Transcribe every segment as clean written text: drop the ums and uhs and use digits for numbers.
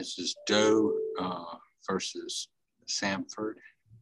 This is Doe versus Samford.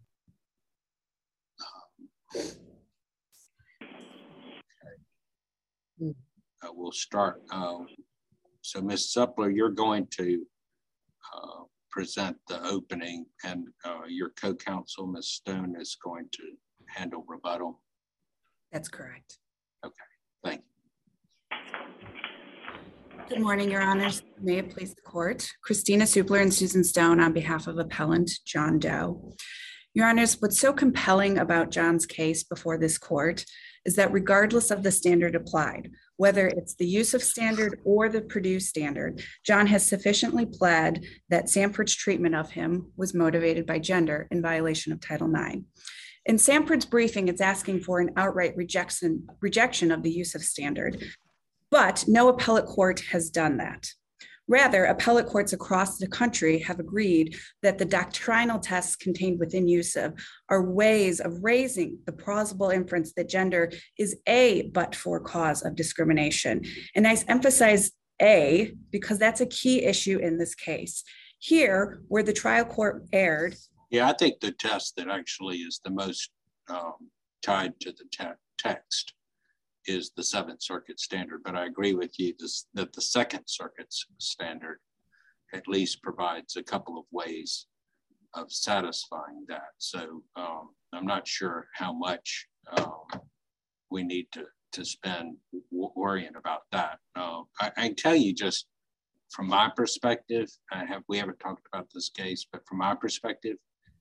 We'll start. So Ms. Suppler, you're going to present the opening, and your co-counsel, Ms. Stone, is going to handle rebuttal. That's correct. Okay, thank you. Good morning, Your Honors. May it please the court. Christina Suppler and Susan Stone on behalf of appellant John Doe. Your Honors, what's so compelling about John's case before this court is that regardless of the standard applied, whether it's the use of standard or the Purdue standard, John has sufficiently pled that Samford's treatment of him was motivated by gender in violation of Title IX. In Samford's briefing, it's asking for an outright rejection of the use of standard, but no appellate court has done that. Rather, appellate courts across the country have agreed that the doctrinal tests contained within use of are ways of raising the plausible inference that gender is a but-for cause of discrimination. And I emphasize a because that's a key issue in this case. Here, where the trial court erred. Yeah, I think the test that actually is the most tied to the text is the Seventh Circuit standard, but I agree with you that the Second Circuit's standard at least provides a couple of ways of satisfying that. So I'm not sure how much we need to spend worrying about that. I can tell you just from my perspective, we haven't talked about this case, but from my perspective,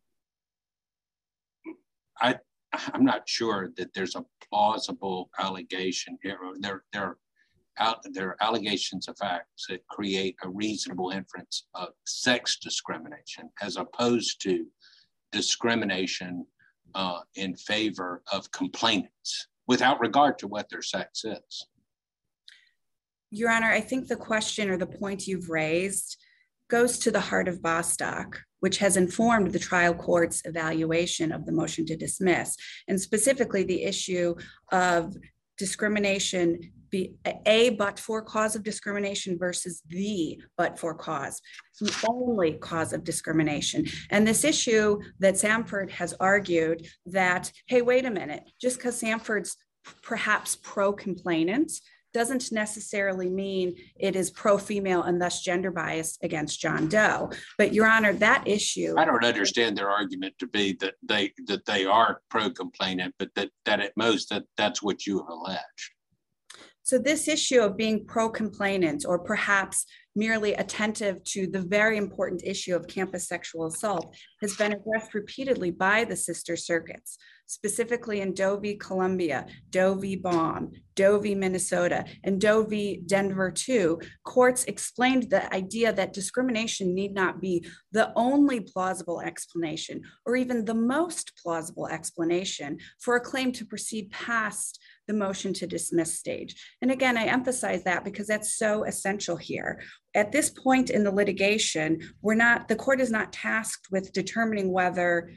I'm not sure that there's a plausible allegation here. There are allegations of facts that create a reasonable inference of sex discrimination as opposed to discrimination in favor of complainants without regard to what their sex is. Your Honor, I think the question or the point you've raised goes to the heart of Bostock, which has informed the trial court's evaluation of the motion to dismiss, and specifically the issue of discrimination be a but-for cause of discrimination versus the but-for cause, the only cause of discrimination. And this issue that Samford has argued that, hey, wait a minute, just because Samford's perhaps pro-complainant doesn't necessarily mean it is pro-female and thus gender biased against John Doe. But Your Honor, that issue— I don't understand their argument to be that they are pro-complainant, but that at most that's what you have alleged. So this issue of being pro-complainant or perhaps merely attentive to the very important issue of campus sexual assault has been addressed repeatedly by the sister circuits, specifically in Doe v. Columbia, Doe v. Baum, Doe v. Minnesota, and Doe v. Denver too. Courts explained the idea that discrimination need not be the only plausible explanation or even the most plausible explanation for a claim to proceed past the motion to dismiss stage. And again, I emphasize that because that's so essential here. At this point in the litigation, the court is not tasked with determining whether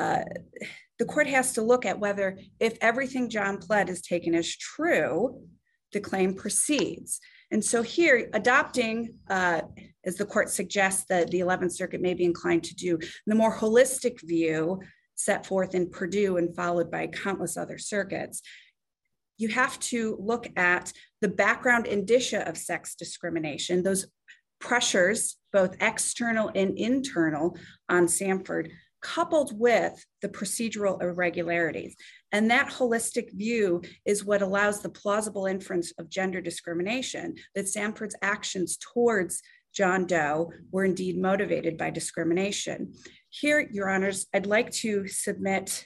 the court has to look at whether if everything John pled is taken as true, the claim proceeds. And so here, adopting, as the court suggests that the 11th Circuit may be inclined to do, the more holistic view set forth in Purdue and followed by countless other circuits, you have to look at the background indicia of sex discrimination, those pressures, both external and internal on Samford, coupled with the procedural irregularities. And that holistic view is what allows the plausible inference of gender discrimination, that Samford's actions towards John Doe were indeed motivated by discrimination. Here, Your Honors, I'd like to submit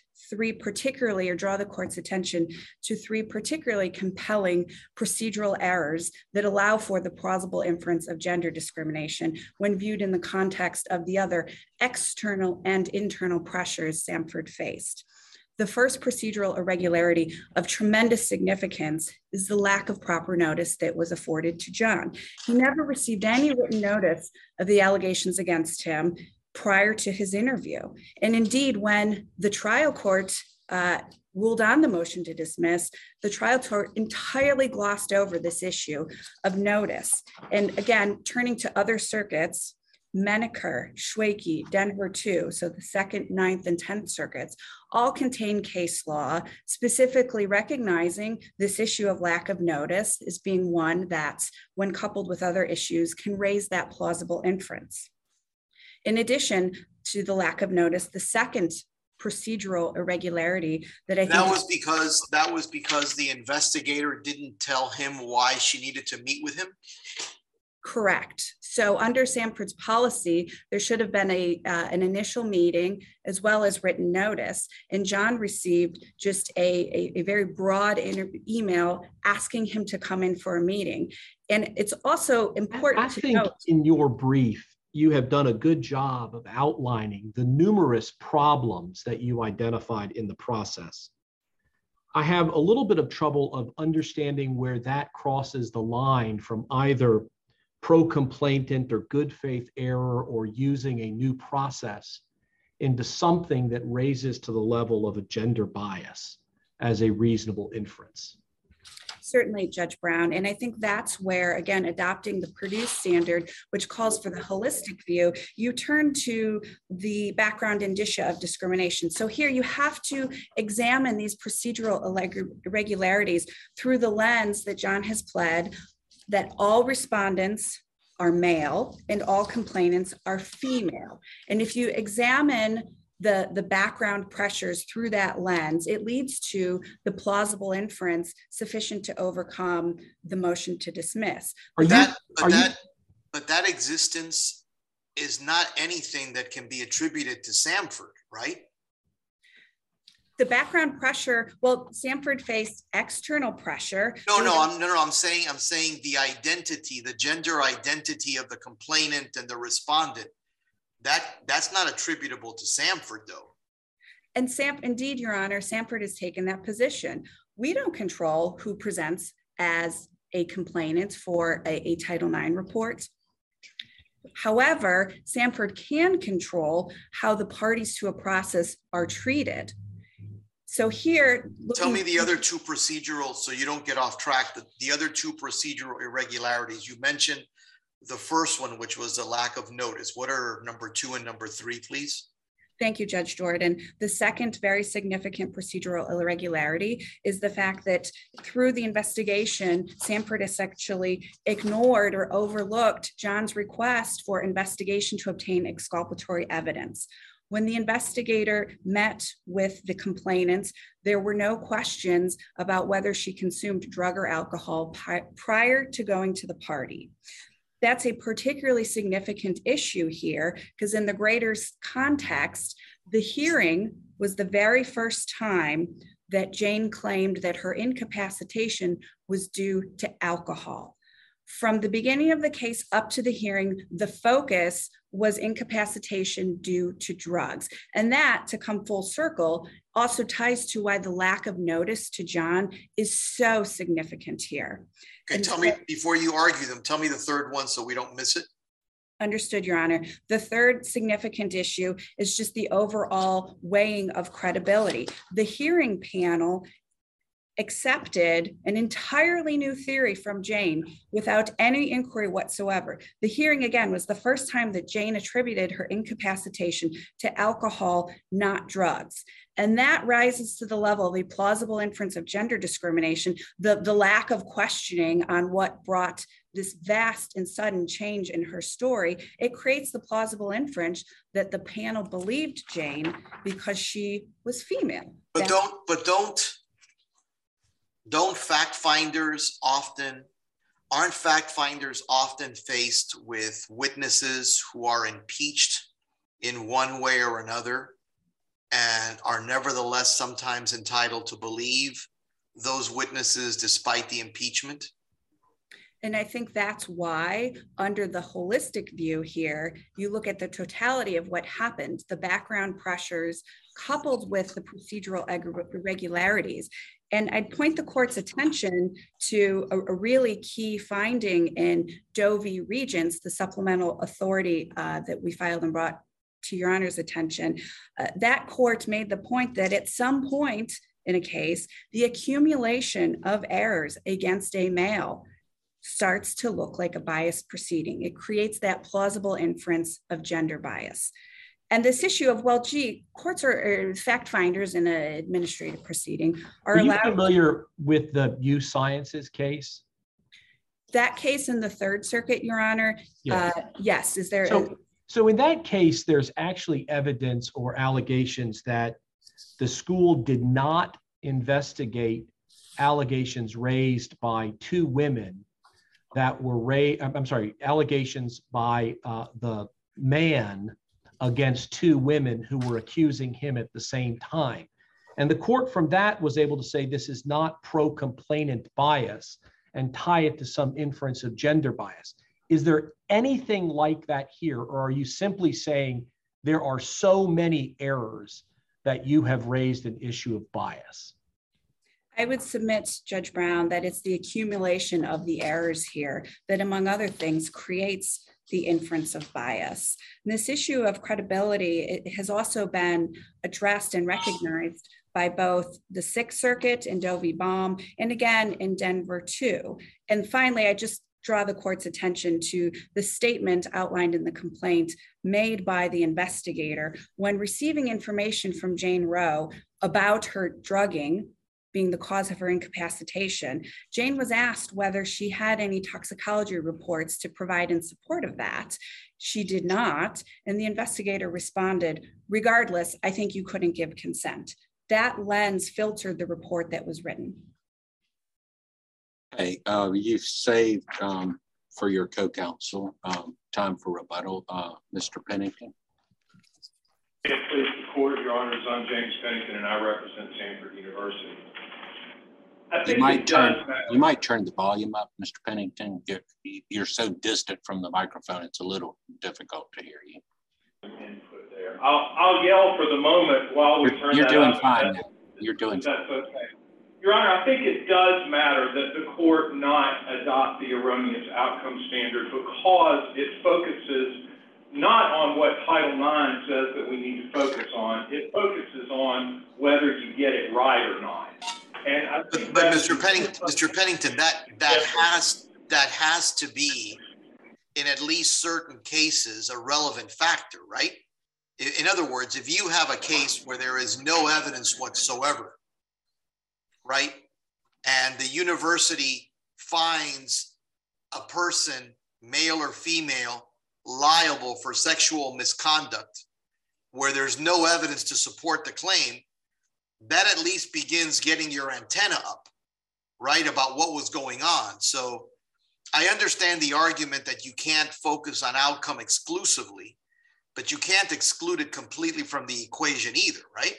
draw the court's attention to three particularly compelling procedural errors that allow for the plausible inference of gender discrimination when viewed in the context of the other external and internal pressures Samford faced. The first procedural irregularity of tremendous significance is the lack of proper notice that was afforded to John. He never received any written notice of the allegations against him prior to his interview. And indeed, when the trial court ruled on the motion to dismiss, the trial court entirely glossed over this issue of notice. And again, turning to other circuits, Menaker, Schwakey, Denver 2, so the 2nd, 9th, and 10th circuits, all contain case law specifically recognizing this issue of lack of notice as being one that, when coupled with other issues, can raise that plausible inference. In addition to the lack of notice, the second procedural irregularity that I think that was because the investigator didn't tell him why she needed to meet with him. Correct. So under Sanford's policy, there should have been an initial meeting as well as written notice. And John received just a very broad email asking him to come in for a meeting. And it's also important to note, in your brief, you have done a good job of outlining the numerous problems that you identified in the process. I have a little bit of trouble of understanding where that crosses the line from either pro-complainant or good faith error or using a new process into something that raises to the level of a gender bias as a reasonable inference. Certainly, Judge Brown. And I think that's where, again, adopting the Purdue standard, which calls for the holistic view, you turn to the background indicia of discrimination. So here you have to examine these procedural irregularities through the lens that John has pled that all respondents are male and all complainants are female. And if you examine the background pressures through that lens, it leads to the plausible inference sufficient to overcome the motion to dismiss. But that existence is not anything that can be attributed to Sanford, right? The background pressure, well, Sanford faced external pressure. I'm saying the identity, the gender identity of the complainant and the respondent, that's not attributable to Sanford, though. And indeed, Your Honor, Sanford has taken that position. We don't control who presents as a complainant for a Title IX report. However, Sanford can control how the parties to a process are treated. So here, tell me the other two procedural, so you don't get off track, the other two procedural irregularities. You mentioned the first one, which was the lack of notice. What are number 2 and number 3, please? Thank you, Judge Jordan. The second very significant procedural irregularity is the fact that through the investigation, Sanford essentially ignored or overlooked John's request for investigation to obtain exculpatory evidence. When the investigator met with the complainants, there were no questions about whether she consumed drug or alcohol prior to going to the party. That's a particularly significant issue here because in the greater context, the hearing was the very first time that Jane claimed that her incapacitation was due to alcohol. From the beginning of the case up to the hearing, the focus was incapacitation due to drugs. And that, to come full circle, also ties to why the lack of notice to John is so significant here. Okay, tell me, before you argue them, tell me the third one so we don't miss it. Understood, Your Honor. The third significant issue is just the overall weighing of credibility. The hearing panel accepted an entirely new theory from Jane without any inquiry whatsoever. The hearing, again, was the first time that Jane attributed her incapacitation to alcohol, not drugs. And that rises to the level of a plausible inference of gender discrimination, the lack of questioning on what brought this vast and sudden change in her story. It creates the plausible inference that the panel believed Jane because she was female. But aren't fact finders often faced with witnesses who are impeached in one way or another and are nevertheless sometimes entitled to believe those witnesses despite the impeachment? And I think that's why, under the holistic view here, you look at the totality of what happened, the background pressures coupled with the procedural irregularities. And I'd point the court's attention to a really key finding in Doe v. Regents, the supplemental authority that we filed and brought to Your Honor's attention. That court made the point that at some point in a case, the accumulation of errors against a male starts to look like a biased proceeding. It creates that plausible inference of gender bias. And this issue of, well, gee, courts are fact finders in an administrative proceeding are allowed. Are you familiar with the U Sciences case? That case in the Third Circuit, Your Honor, Yes. Yes. Is there? So in that case, there's actually evidence or allegations that the school did not investigate allegations raised by two women that were allegations by the man against two women who were accusing him at the same time. And the court from that was able to say this is not pro-complainant bias and tie it to some inference of gender bias. Is there anything like that here, or are you simply saying there are so many errors that you have raised an issue of bias? I would submit, Judge Brown, that it's the accumulation of the errors here that, among other things, creates the inference of bias. And this issue of credibility, it has also been addressed and recognized by both the Sixth Circuit in Doe v. Baum and again in Denver too. And finally, I just draw the court's attention to the statement outlined in the complaint made by the investigator when receiving information from Jane Roe about her drugging being the cause of her incapacitation. Jane was asked whether she had any toxicology reports to provide in support of that. She did not, and the investigator responded, regardless, I think you couldn't give consent. That lens filtered the report that was written. Okay, you've saved for your co-counsel time for rebuttal. Mr. Pennington. Please, the court, Your Honors, I'm James Pennington and I represent Stanford University. You might turn the volume up, Mr. Pennington. You're so distant from the microphone, it's a little difficult to hear you. Input there. I'll yell for the moment while we turn that up. You're doing fine now. You're doing fine. That's okay. Your Honor, I think it does matter that the court not adopt the erroneous outcome standard because it focuses not on what Title IX says that we need to focus on. It focuses on whether you get it right or not. And I think but Mr. Pennington, that has to be, in at least certain cases, a relevant factor, right? In other words, if you have a case where there is no evidence whatsoever, right, and the university finds a person, male or female, liable for sexual misconduct, where there's no evidence to support the claim, that at least begins getting your antenna up, right, about what was going on. So I understand the argument that you can't focus on outcome exclusively, but you can't exclude it completely from the equation either, right?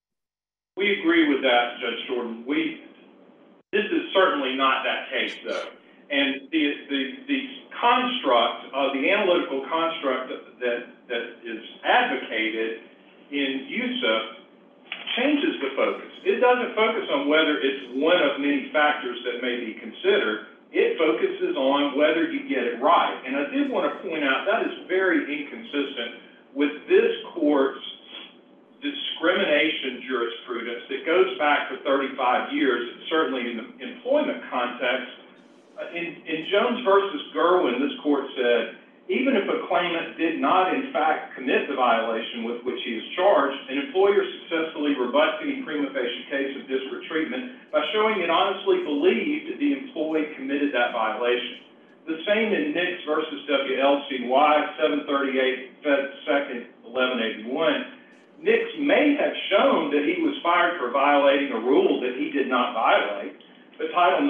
We agree with that, Judge Jordan. This is certainly not that case, though. And the construct, the analytical construct that is advocated in USIP changes the focus. It doesn't focus on whether it's one of many factors that may be considered. It focuses on whether you get it right. And I did want to point out that is very inconsistent with this court's discrimination jurisprudence that goes back for 35 years, certainly in the employment context. In Jones versus Gerwin, this court said, even if a claimant did not in fact commit the violation with which he is charged, an employer successfully rebuts any prima facie case of disparate treatment by showing it honestly believed the employee committed that violation. The same in Nix versus WLCY 738 Fed 2nd 1181. Nix may have shown that he was fired for violating a rule that he did not violate, but Title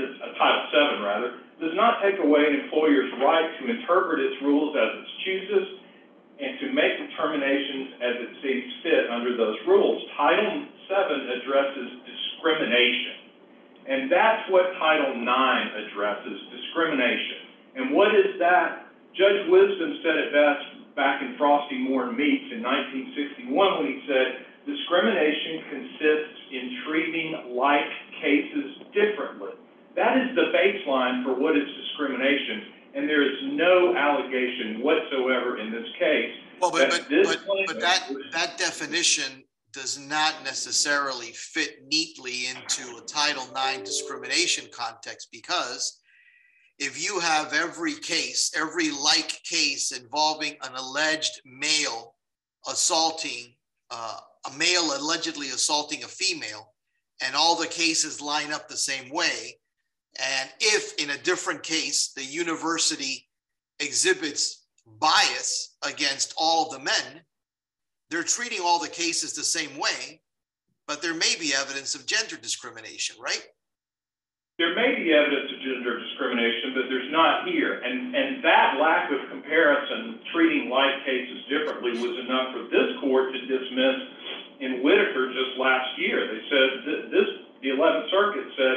VII does not take away an employer's right to interpret its rules as it chooses and to make determinations as it sees fit under those rules. Title VII addresses discrimination, and that's what Title IX addresses, discrimination. And what is that? Judge Wisdom said it best back in Frosty Moore and Meeks in 1961 when he said, discrimination consists in treating like cases differently. That is the baseline for what is discrimination, and there is no allegation whatsoever in this case. Well, but that definition does not necessarily fit neatly into a Title IX discrimination context, because if you have every case, every like case involving an alleged male assaulting, a male allegedly assaulting a female, and all the cases line up the same way, and if in a different case, the university exhibits bias against all of the men, they're treating all the cases the same way, but there may be evidence of gender discrimination, right? There may be evidence of gender discrimination, but there's not here. And that lack of comparison, treating like cases differently, was enough for this court to dismiss in Whitaker just last year. They said the 11th Circuit said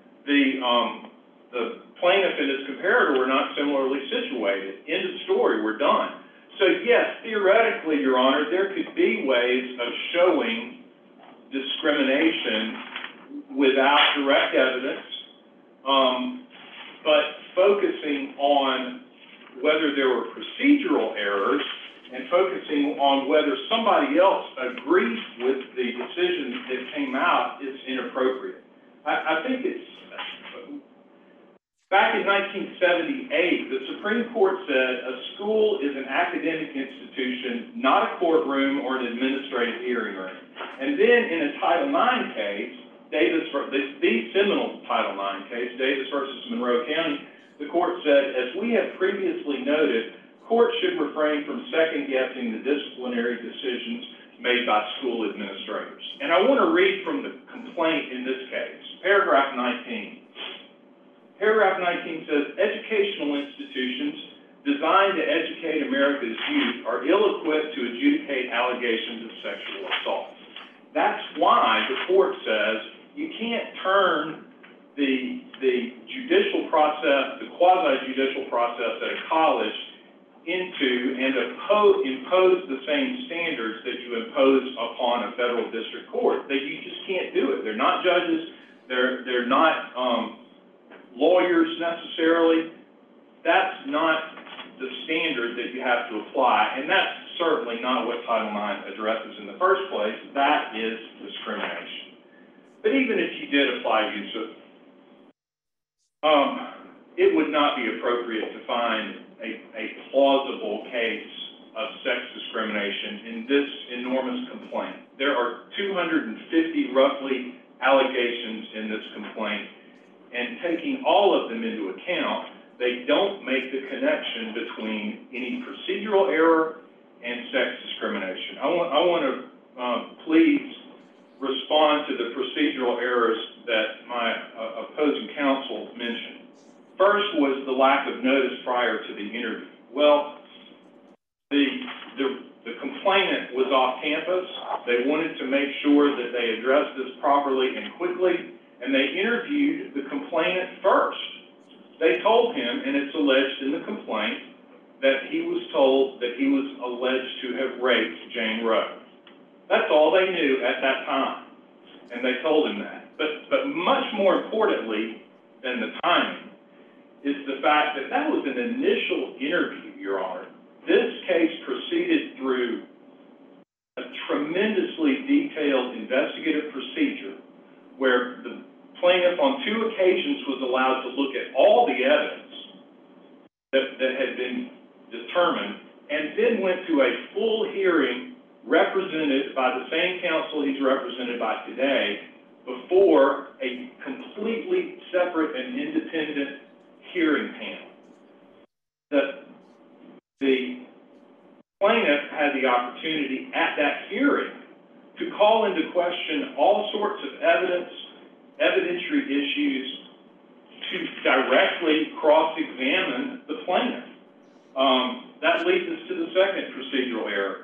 the plaintiff and his comparator were not similarly situated. End of story, we're done. So yes, theoretically, Your Honor, there could be ways of showing discrimination without direct evidence, but focusing on whether there were procedural errors and focusing on whether somebody else agrees with the decision that came out is inappropriate. I think it's, back in 1978, the Supreme Court said a school is an academic institution, not a courtroom or an administrative hearing room. And then in a Title IX case, the seminal Title IX case, Davis versus Monroe County, the court said, as we have previously noted, courts should refrain from second-guessing the disciplinary decisions made by school administrators. And I want to read from the complaint in this case, paragraph 19. Paragraph 19 says, educational institutions designed to educate America's youth are ill-equipped to adjudicate allegations of sexual assault. That's why the court says you can't turn the judicial process, the quasi-judicial process at a college into and impose the same standards that you impose upon a federal district court. That you just can't do it. They're not judges. They're not lawyers necessarily. That's not the standard that you have to apply, and that's certainly not what Title IX addresses in the first place. That is discrimination. But even if you did apply USIP, it would not be appropriate to find a plausible case of sex discrimination in this enormous complaint. There are 250 roughly allegations in this complaint, and taking all of them into account, they don't make the connection between any procedural error and sex discrimination. I want to please respond to the procedural errors that my opposing counsel mentioned. First was the lack of notice prior to the interview. Well, the complainant was off campus. They wanted to make sure that they addressed this properly and quickly, and they interviewed the complainant first. They told him, and it's alleged in the complaint, that he was told that he was alleged to have raped Jane Roe. That's all they knew at that time, and they told him that. But much more importantly than the timing is the fact that that was an initial interview, Your Honor. This case proceeded through a tremendously detailed investigative procedure where the plaintiff on 2 occasions was allowed to look at all the evidence that had been determined, and then went to a full hearing represented by the same counsel he's represented by today before a completely separate and independent hearing panel. The plaintiff had the opportunity at that hearing to call into question all sorts of evidentiary issues, to directly cross-examine the plaintiff. That leads us to the second procedural error.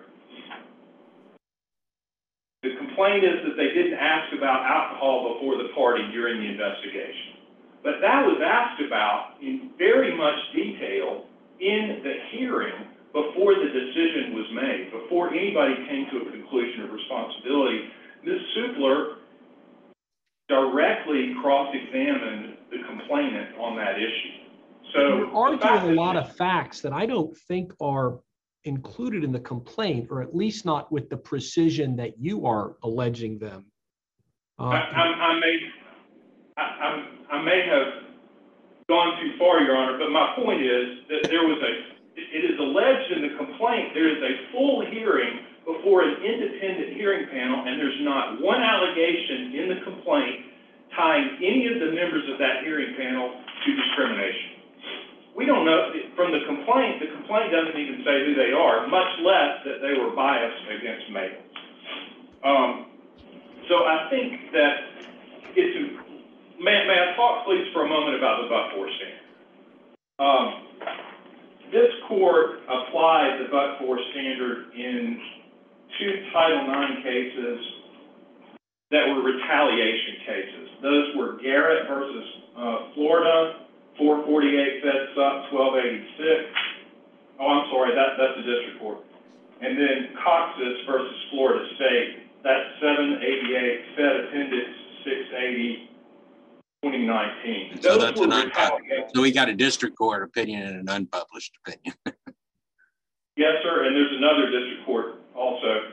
The complaint is that they didn't ask about alcohol before the party during the investigation. But that was asked about in very much detail in the hearing before the decision was made, before anybody came to a conclusion of responsibility. Ms. Supler directly cross-examined the complainant on that issue. So you're arguing a lot of facts that I don't think are included in the complaint, or at least not with the precision that you are alleging them. I may have gone too far, Your Honor, but my point is that it is alleged in the complaint, there is a full hearing before an independent hearing panel, and there's not one allegation in the complaint tying any of the members of that hearing panel to discrimination. We don't know, from the complaint doesn't even say who they are, much less that they were biased against males. So I think that may I talk please for a moment about the but-for standard? This court applied the but-for standard in 2 Title IX cases that were retaliation cases. Those were Garrett versus Florida, 448 Fed Sup 1286. Oh, I'm sorry, that's the district court. And then Cox's versus Florida State. That's 788 Fed Appendix 680, 2019. So that's an unpublished. So we got a district court opinion and an unpublished opinion. Yes, sir. And there's another district court also.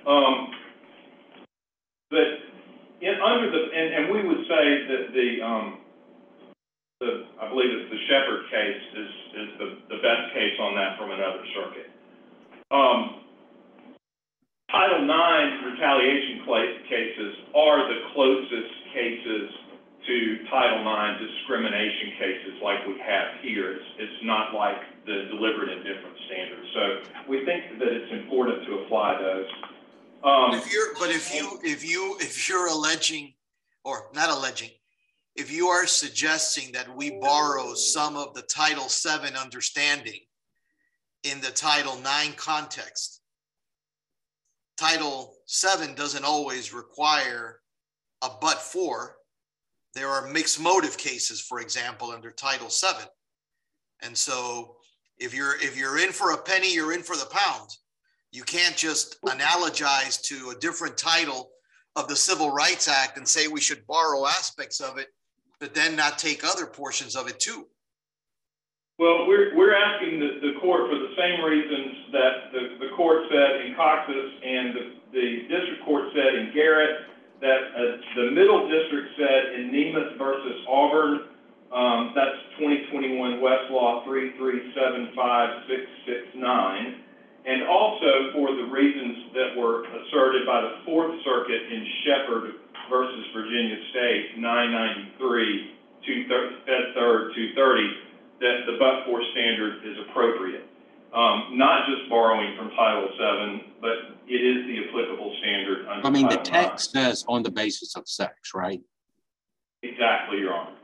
But and we would say that I believe it's the Shepard case is the best case on that from another circuit. Title IX retaliation cases are the closest cases to Title IX discrimination cases like we have here. It's not like the deliberate indifference standard. So we think that it's important to apply those. If you're alleging, or not alleging, if you are suggesting that we borrow some of the Title VII understanding in the Title IX context, Title VII doesn't always require a but-for. There are mixed motive cases, for example, under Title VII. And so if you're in for a penny, you're in for the pound. You can't just analogize to a different title of the Civil Rights Act and say we should borrow aspects of it, but then not take other portions of it too. Well, we're asking the court for the same reasons that the court said in Cox's and the district court said in Garrett, that the middle district said in Nemeth versus Auburn. That's 2021 Westlaw 3375669. And also for the reasons that were asserted by the Fourth Circuit in Shepard versus Virginia State, 993, Fed Third 230, that the but-for standard is appropriate. Not just borrowing from Title VII, but it is the applicable standard under Title the text says on the basis of sex, right? Exactly, Your Honor.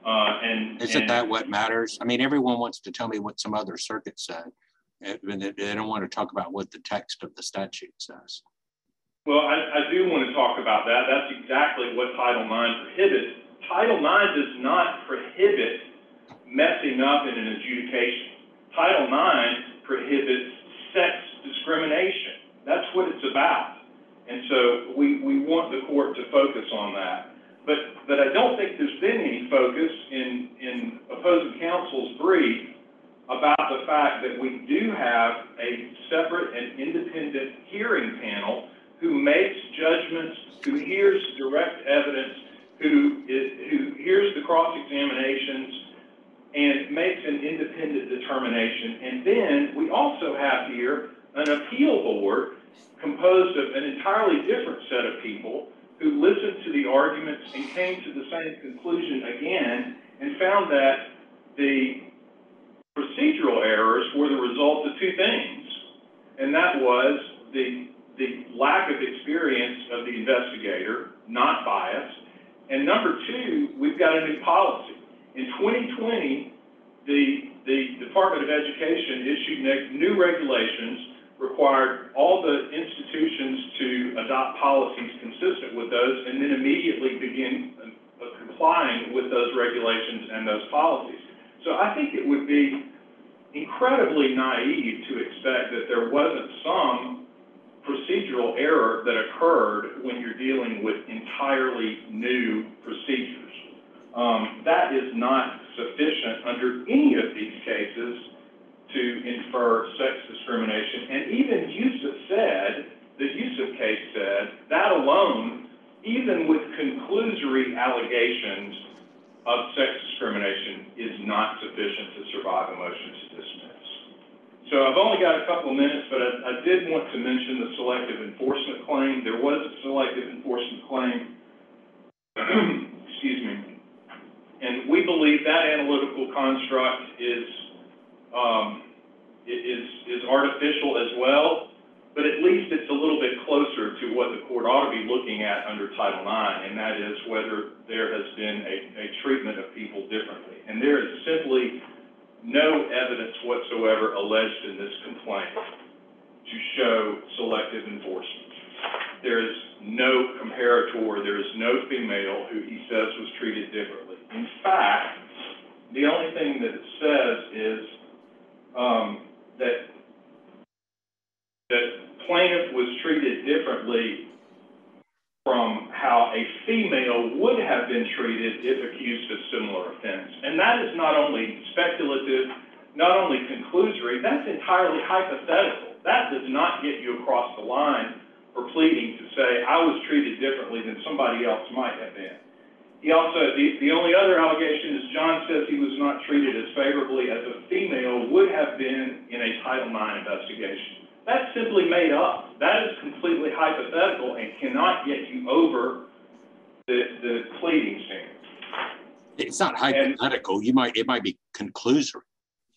Isn't that what matters? I mean, everyone wants to tell me what some other circuit said. They don't want to talk about what the text of the statute says. Well, I do want to talk about that. That's exactly what Title IX prohibits. Title IX does not prohibit messing up in an adjudication. Title IX prohibits sex discrimination. That's what it's about. And so we want the court to focus on that. But I don't think there's been any focus in opposing counsel's brief about the fact that we do have a separate and independent hearing panel who makes judgments, who hears direct evidence, who hears the cross-examinations, and makes an independent determination. And then we also have here an appeal board composed of an entirely different set of people who listened to the arguments and came to the same conclusion again and found that the procedural errors were the result of two things, and that was the lack of experience of the investigator, not bias, and number two, we've got a new policy. In 2020, the Department of Education issued new regulations, required all the institutions to adopt policies consistent with those, and then immediately begin complying with those regulations and those policies. So I think it would be incredibly naive to expect that there wasn't some procedural error that occurred when you're dealing with entirely new procedures. That is not sufficient under any of these cases to infer sex discrimination. And even the Yusuf case said, that alone, even with conclusory allegations of sex discrimination, is not not sufficient to survive a motion to dismiss. So I've only got a couple of minutes, but I did want to mention the selective enforcement claim. There was a selective enforcement claim, excuse me, and we believe that analytical construct is artificial as well, but at least it's a little bit closer to what the court ought to be looking at under Title IX, and that is whether there has been a treatment of people differently. And there is simply no evidence whatsoever alleged in this complaint to show selective enforcement. There is no comparator, there is no female who he says was treated differently. In fact, the only thing that it says is that plaintiff was treated differently from how a female would have been treated if accused of similar offense. And that is not only speculative, not only conclusory, that's entirely hypothetical. That does not get you across the line for pleading to say, I was treated differently than somebody else might have been. He also, the only other allegation is John says he was not treated as favorably as a female would have been in a Title IX investigation. That's simply made up. That is completely hypothetical and cannot get you over the pleading standard. It's not hypothetical. It might be conclusory.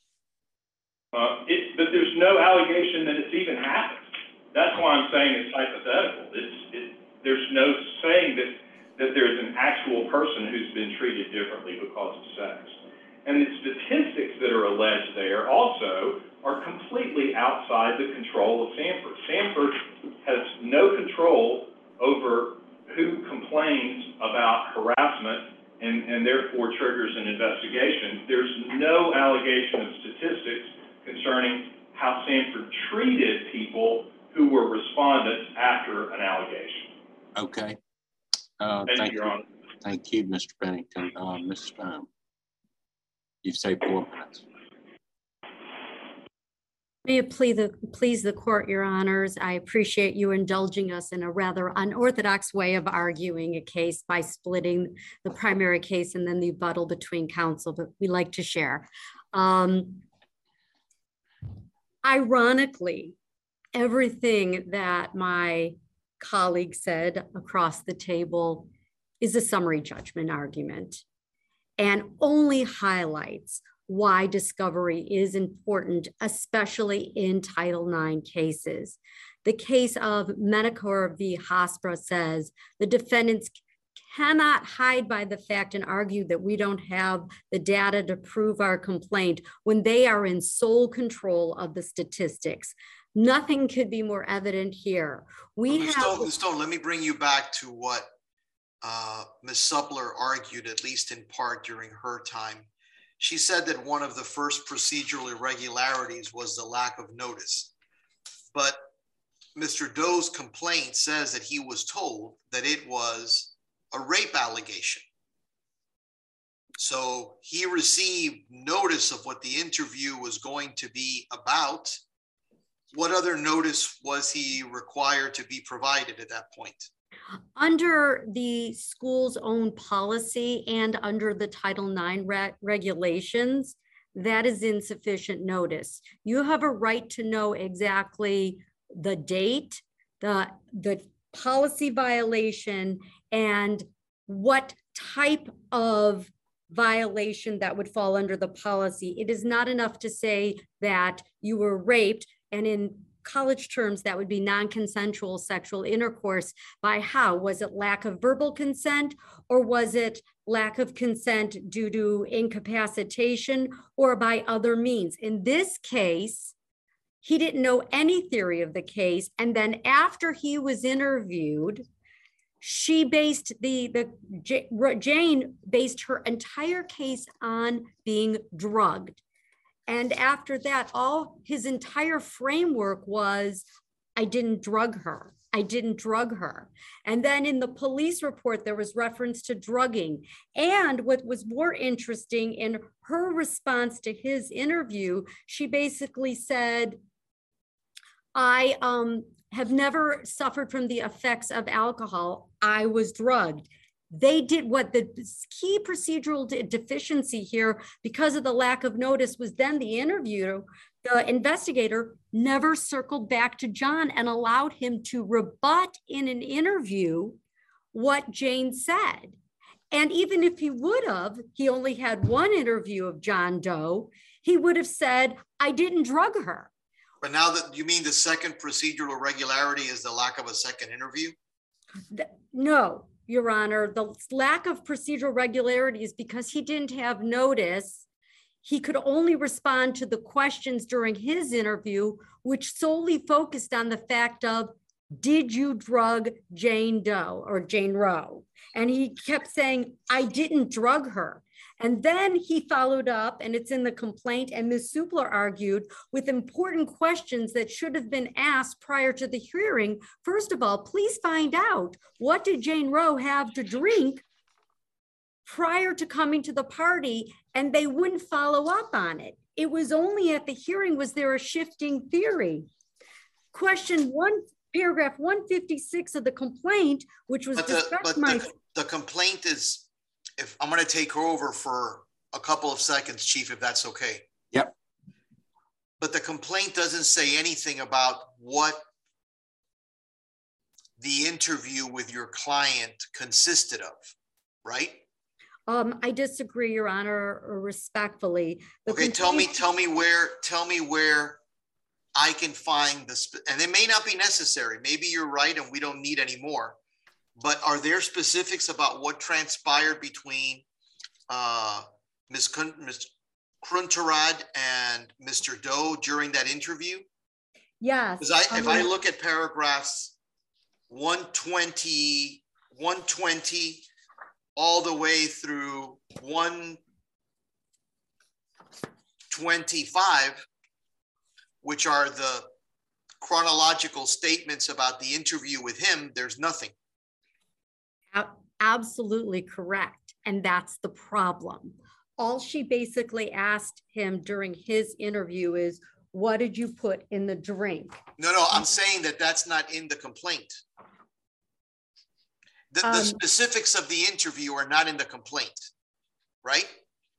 But there's no allegation that it's even happened. That's why I'm saying it's hypothetical. There's no saying that there's an actual person who's been treated differently because of sex. And the statistics that are alleged there also are completely outside the control of Sanford. Sanford has no control over who complains about harassment and therefore triggers an investigation. There's no allegation of statistics concerning how Sanford treated people who were respondents after an allegation. Okay. Thank you, Your Honor. Thank you, Mr. Bennington. Ms. Stone, you've saved 4 minutes. May it please the court, Your Honors. I appreciate you indulging us in a rather unorthodox way of arguing a case by splitting the primary case and then the rebuttal between counsel, but we like to share. Ironically, everything that my colleague said across the table is a summary judgment argument and only highlights why discovery is important, especially in Title IX cases. The case of Medicor v. Hospra says the defendants cannot hide by the fact and argue that we don't have the data to prove our complaint when they are in sole control of the statistics. Nothing could be more evident here. Ms. Stone, let me bring you back to what Ms. Suppler argued, at least in part during her time. She said that one of the first procedural irregularities was the lack of notice. But Mr. Doe's complaint says that he was told that it was a rape allegation. So he received notice of what the interview was going to be about. What other notice was he required to be provided at that point? Under the school's own policy and under the Title IX regulations, that is insufficient notice. You have a right to know exactly the date, the policy violation, and what type of violation that would fall under the policy. It is not enough to say that you were raped, and in college terms, that would be non-consensual sexual intercourse. By how? Was it lack of verbal consent, or was it lack of consent due to incapacitation, or by other means? In this case, he didn't know any theory of the case. And then after he was interviewed, she based Jane based her entire case on being drugged. And after that, his entire framework was, I didn't drug her. I didn't drug her. And then in the police report, there was reference to drugging. And what was more interesting, in her response to his interview, she basically said, I have never suffered from the effects of alcohol. I was drugged. They did what the key procedural deficiency here, because of the lack of notice, was then the investigator never circled back to John and allowed him to rebut in an interview what Jane said. And even if he would have, he only had one interview of John Doe, he would have said, I didn't drug her. But now that you mean the second procedural irregularity is the lack of a second interview? No, Your Honor, the lack of procedural regularity is because he didn't have notice. He could only respond to the questions during his interview, which solely focused on the fact of, did you drug Jane Doe or Jane Roe? And he kept saying, I didn't drug her. And then he followed up, and it's in the complaint, and Ms. Supler argued with important questions that should have been asked prior to the hearing. First of all, please find out, what did Jane Roe have to drink prior to coming to the party? And they wouldn't follow up on it. It was only at the hearing was there a shifting theory. Question one, paragraph 156 of the complaint, which was the complaint is, if I'm going to take her over for a couple of seconds, Chief, if that's okay. Yep. But the complaint doesn't say anything about what the interview with your client consisted of, right? I disagree, Your Honor, respectfully. Okay, tell me where I can find this, and it may not be necessary. Maybe you're right and we don't need any more. But are there specifics about what transpired between Ms. Krunterad and Mr. Doe during that interview? Yes. Because if I look at paragraphs 120 all the way through 125, which are the chronological statements about the interview with him, there's nothing. Absolutely correct. And that's the problem. All she basically asked him during his interview is, what did you put in the drink? No, I'm saying that that's not in the complaint. The specifics of the interview are not in the complaint, right?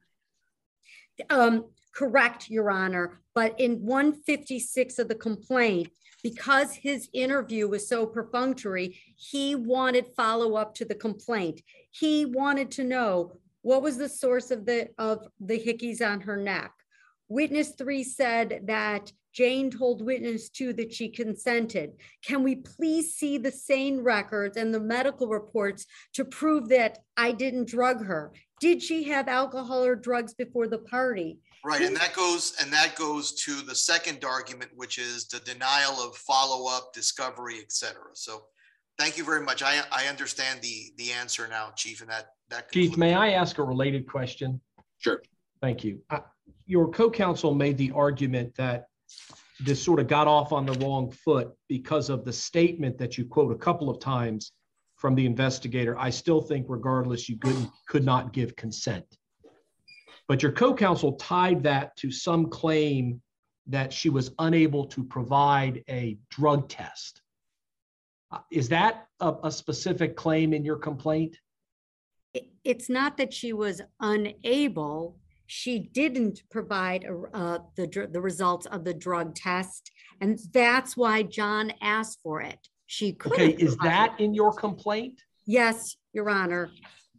Correct, Your Honor. But in 156 of the complaint, because his interview was so perfunctory, he wanted follow-up to the complaint. He wanted to know, what was the source of the hickeys on her neck? Witness 3 said that Jane told witness 2 that she consented. Can we please see the SANE records and the medical reports to prove that I didn't drug her? Did she have alcohol or drugs before the party? Right, and that goes to the second argument, which is the denial of follow-up, discovery, etc. So thank you very much. I understand the answer now, Chief, and that Chief, may I ask a related question? Sure. Thank you. Your co-counsel made the argument that this sort of got off on the wrong foot because of the statement that you quote a couple of times from the investigator. I still think regardless, you could not give consent. But your co-counsel tied that to some claim that she was unable to provide a drug test. Is that a specific claim in your complaint? It's not that she was unable. She didn't provide the results of the drug test. And that's why John asked for it. She couldn't. Okay, is that in your complaint? Yes, Your Honor.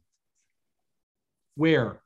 Where?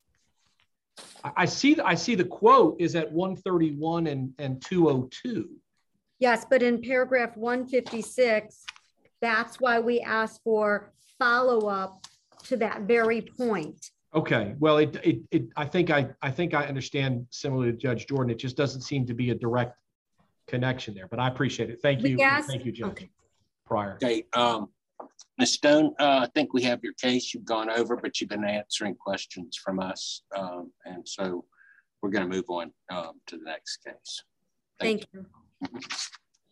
I see the quote is at 131 and 202. Yes, but in paragraph 156, that's why we asked for follow-up to that very point. Okay, well, I think I understand similarly to Judge Jordan. It just doesn't seem to be a direct connection there, but I appreciate it. Thank you. Thank you, Judge. Okay. Pryor. Okay, Ms. Stone, I think we have your case. You've gone over, but you've been answering questions from us. And so we're going to move on to the next case. Thank you.